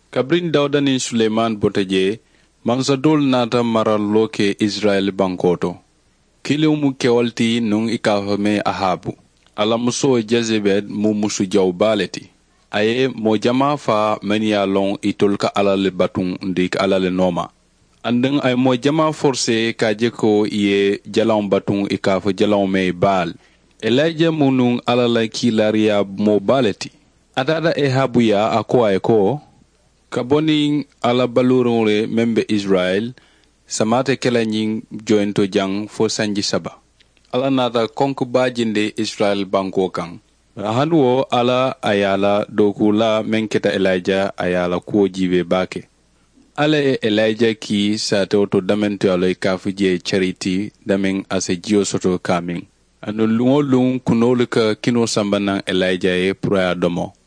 Kabrin Dawda ni Suleiman boteje mansadol nata marallo ke Israel bankoto. Kiliumu kewalti nung ikahome Ahabu. Ala muso Jezebel mu musu jaw baleti. Aye mo jama fa menia long itolka alale batun ndik alale noma. Andeng ay mo jama force ka jeko ye jalan batun ikafo jalan me bal. Elijah munung alala kilaria mo baleti. Adada Ahabu ya akwa eko kaboni ala balurore membe Israel samate kela nying joento jang fo sanji saba. Ala nata konku bajinde Israel banko kang. Hanwo ala ayala doku la menketa Elijah ayala kuo jive bake. Ala Elijah ki sa to damento alo ikafuje charity dameng ase jio soto kaming. Anu lungo lung kunolika kino sambanang Elijah pura domo.